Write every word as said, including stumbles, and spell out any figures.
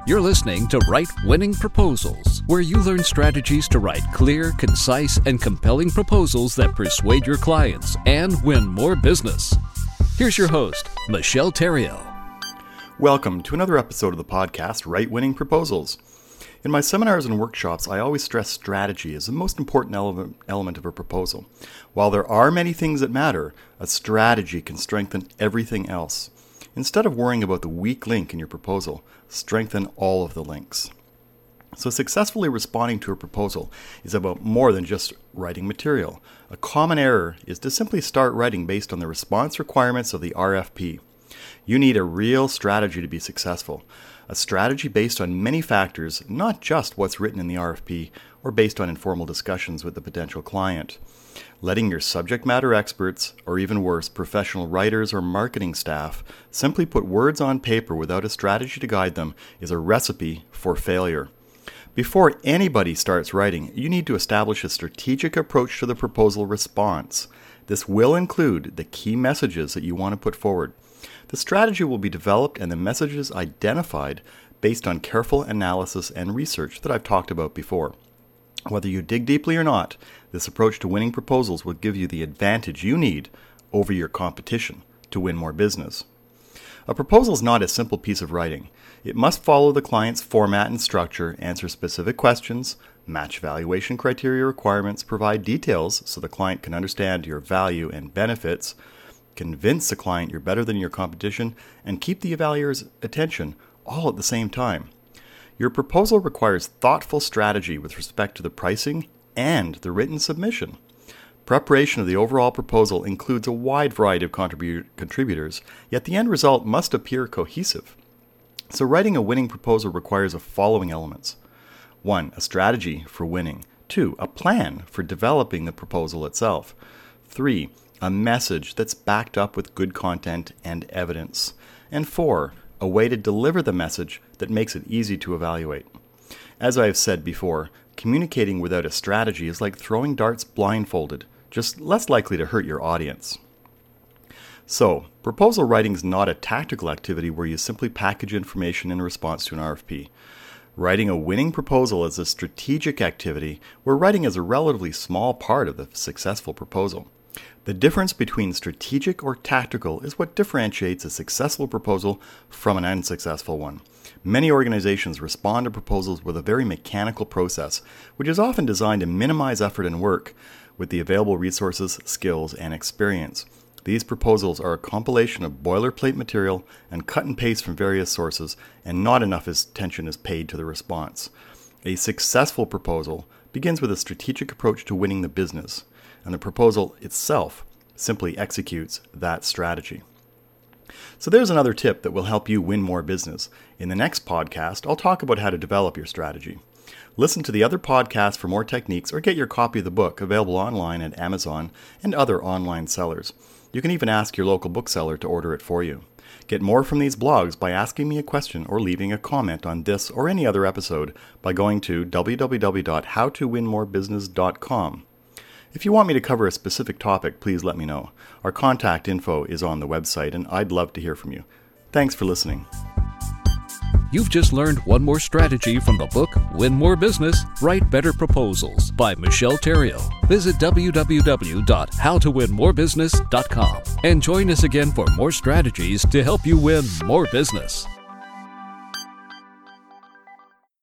You're listening to Write Winning Proposals, where you learn strategies to write clear, concise, and compelling proposals that persuade your clients and win more business. Here's your host, Michelle Theriault. Welcome to another episode of the podcast, Write Winning Proposals. In my seminars and workshops, I always stress strategy as the most important ele- element of a proposal. While there are many things that matter, a strategy can strengthen everything else. Instead of worrying about the weak link in your proposal, strengthen all of the links. So successfully responding to a proposal is about more than just writing material. A common error is to simply start writing based on the response requirements of the R F P. You need a real strategy to be successful. A strategy based on many factors, not just what's written in the R F P or based on informal discussions with the potential client. Letting your subject matter experts, or even worse, professional writers or marketing staff, simply put words on paper without a strategy to guide them is a recipe for failure. Before anybody starts writing, you need to establish a strategic approach to the proposal response. This will include the key messages that you want to put forward. The strategy will be developed and the messages identified based on careful analysis and research that I've talked about before. Whether you dig deeply or not, this approach to winning proposals will give you the advantage you need over your competition to win more business. A proposal is not a simple piece of writing. It must follow the client's format and structure, answer specific questions, match valuation criteria requirements, provide details so the client can understand your value and benefits, convince the client you're better than your competition, and keep the evaluator's attention all at the same time. Your proposal requires thoughtful strategy with respect to the pricing and the written submission. Preparation of the overall proposal includes a wide variety of contribu- contributors, yet the end result must appear cohesive. So writing a winning proposal requires the following elements. One, a strategy for winning. Two, a plan for developing the proposal itself. Three, a message that's backed up with good content and evidence. And four, a way to deliver the message that makes it easy to evaluate. As I have said before, communicating without a strategy is like throwing darts blindfolded, just less likely to hurt your audience. So, proposal writing is not a tactical activity where you simply package information in response to an R F P. Writing a winning proposal is a strategic activity where writing is a relatively small part of the successful proposal. The difference between strategic or tactical is what differentiates a successful proposal from an unsuccessful one. Many organizations respond to proposals with a very mechanical process, which is often designed to minimize effort and work with the available resources, skills, and experience. These proposals are a compilation of boilerplate material and cut and paste from various sources, and not enough attention is paid to the response. A successful proposal begins with a strategic approach to winning the business, and the proposal itself simply executes that strategy. So there's another tip that will help you win more business. In the next podcast, I'll talk about how to develop your strategy. Listen to the other podcasts for more techniques or get your copy of the book available online at Amazon and other online sellers. You can even ask your local bookseller to order it for you. Get more from these blogs by asking me a question or leaving a comment on this or any other episode by going to w w w dot how to win more business dot com. If you want me to cover a specific topic, please let me know. Our contact info is on the website, and I'd love to hear from you. Thanks for listening. You've just learned one more strategy from the book, Win More Business, Write Better Proposals by Michelle Theriault. Visit w w w dot how to win more business dot com and join us again for more strategies to help you win more business.